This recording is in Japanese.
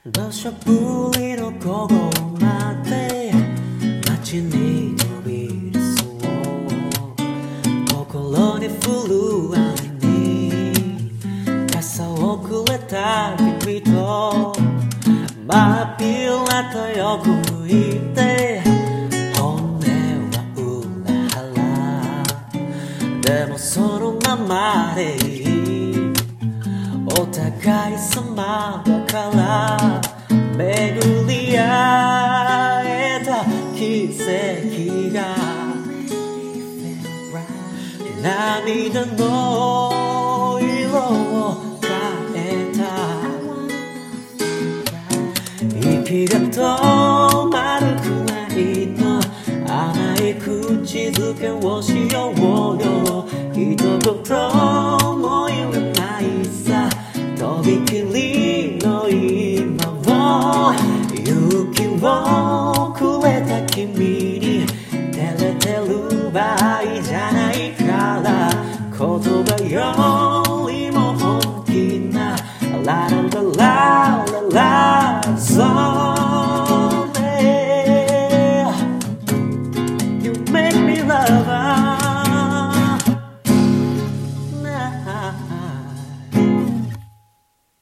土砂降りの午後まで街に飛び出そう心に降る雨に傘をくれた君とまっぴらと横向いて本音は裏腹でもそのままでいいお互い様だから巡り合えた奇跡が涙の色を変えた息が止まるくらいの甘い口づけをしようよ一言も言わないさとびきりの今を勇気をくれた君に照れてる場合じゃないから言葉よりも本気なララララララそうね You make me love